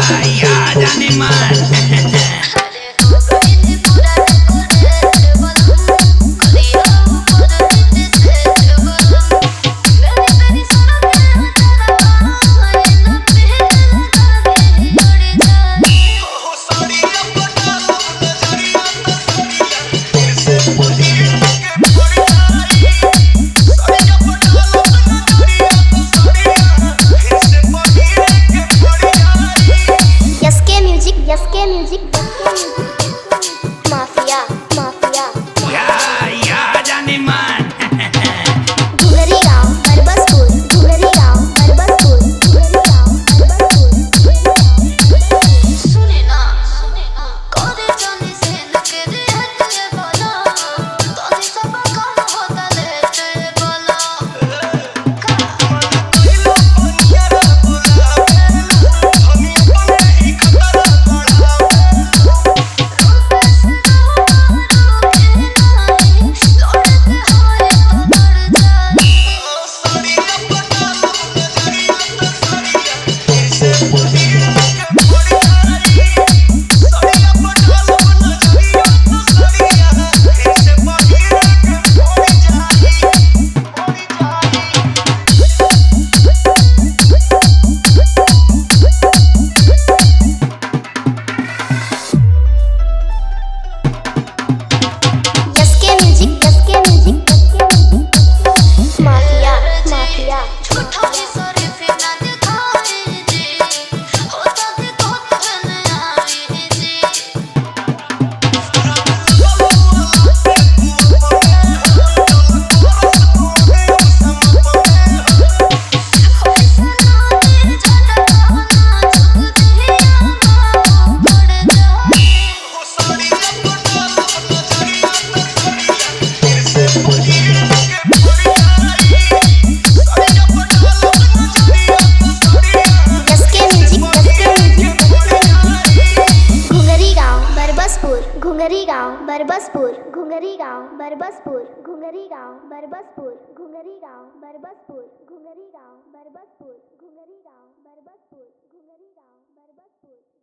या जाने मन यसके म्यूजिक माफिया माफिया या जाने मन घुंगरी गांव बरबसपुर घुंगरी गांव बरबसपुर घुंगरी गांव बरबसपुर सुने ना कोरे जाने से नकरे हटले बोला तोने सब काम होता लेते बोला घुंगरी गांव बरबसपुर घुंगरी गांव बरबसपुर घुंगरी गांव बरबसपुर घुंगरी गांव बरबसपुर घुंगरी गांव बरबसपुर घुंगरी गांव बरबसपुर घुंगरी गांव बरबसपुर